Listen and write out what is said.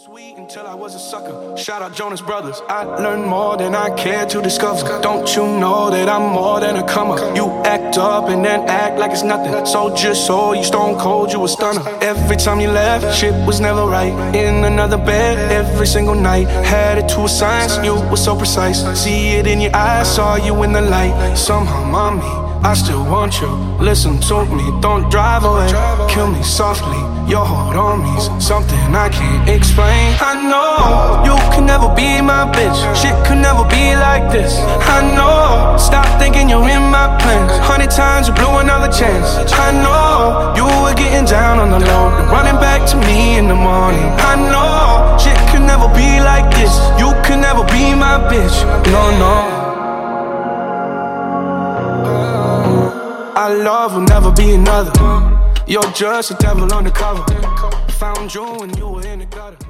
sweet until I was a sucker. Shout out Jonas Brothers. I learned more than I cared to discover. Don't you know that I'm more than a comer? You act up and then act like it's nothing. Soldier soul, you stone cold, you a stunner. Every time you left, shit was never right. In another bed every single night. Had it to a science, you were so precise. See it in your eyes, saw you in the light. Somehow, mommy, I still want you. Listen to me, don't drive away. Kill me softly, your heart on me's something I can't explain. I know you can never be my bitch. Shit could never be like this. I know, stop thinking you're in my plans. 100 times you blew another chance. I know, you were getting down on the low and running back to me in the morning. I know, shit could never be like this. You could never be my bitch. No, no. Our love will never be another. You're just a devil undercover. Found you when you were in the gutter.